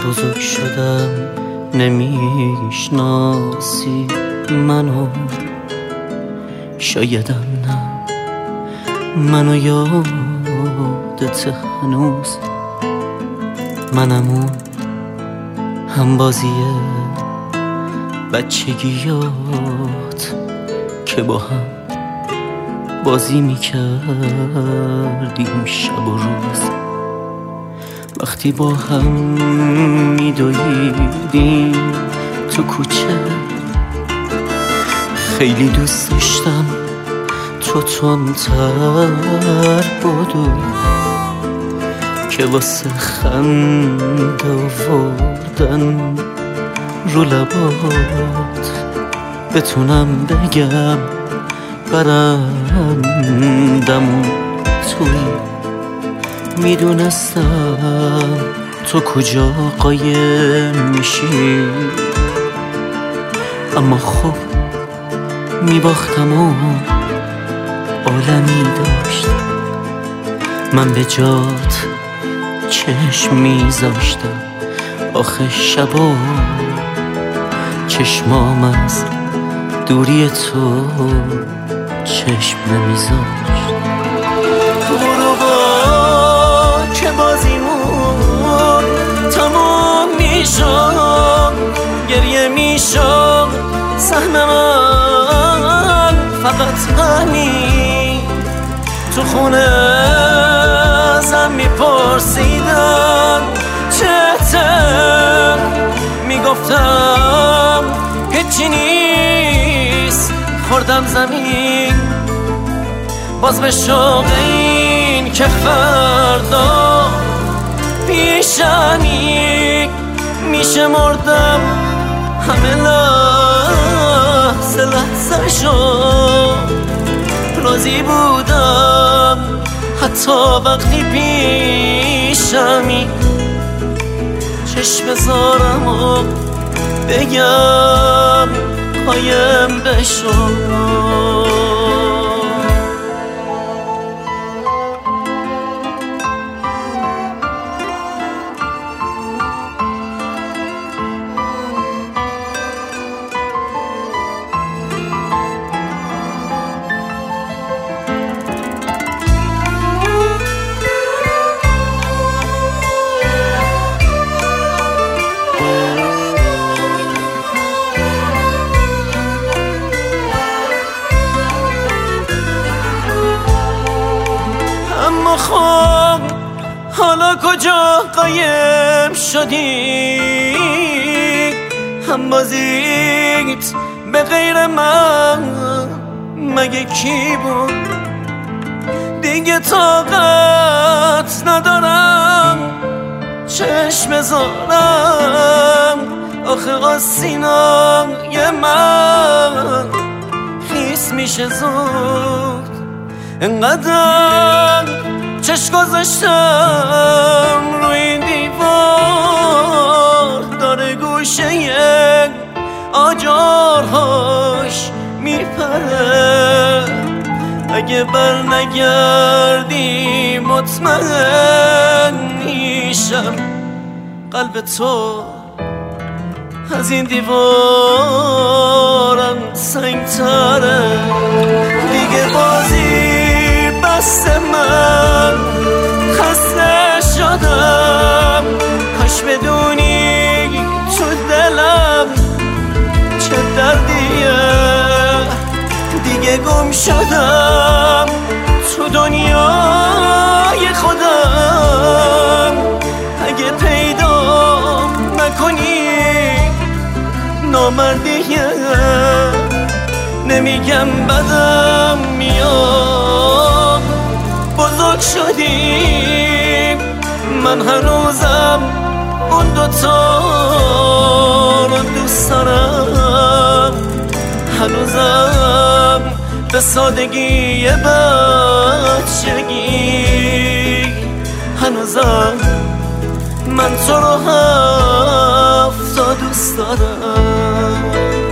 بزرگ شدم نمیشناسی منو، شایدم نه منو یادت هنوز، منم اون همبازی بچگیات که با هم بازی میکردیم شب و روز، وقتی با هم میدویدیم تو کوچه. خیلی دوست داشتم تو تندتر بدوی که واسه خنده آوردن رو لبات بتونم بگم برندمون توی. میدونستم تو کجا قایم میشی، اما خب میباختم و عالمی داشت. من به جات چشم میذاشتم، آخه شبا چشمام از دوری تو چشم نمیذاشت. غروبا که بازیمون تمام میشد، گریه میشد صحنه من فقط همین. تو خونه ازم میپرسیدن چته، میگفتم هیچی نیست، خوردم زمین باز به شوق این که فردا پیشمی میشه مردم. همه لحظه لحظه شد راضی بودم، حتی وقتی پیشمی چشم بذارم و بگم قایم بشو. اما خب حالا کجا قایم شدی؟ همبازیت به غیر من مگه کی بود؟ دیگه طاقت ندارم چشم بذارم، آخه آسینای من خیس میشه زود. انقدر چشم گذاشتم روی این دیوار، داره گوشه آجارهاش میپره. اگه بر نگردی مطمئن میشم قلب تو از این دیوارم سنگتره. دیگه بازی بست، من خسته شدم. کاش بدونی تو دلم چه دردیه. دیگه گم شدم تو دنیای خودم. اگه پیدا نکنی نامردیه، نمیگم بدم میاد. بزرگ شدیم، من هنوزم اون دوتا رو دوست دارم. هنوزم به سادگی بچگی، هنوزم من تو رو 7 دوست دارم.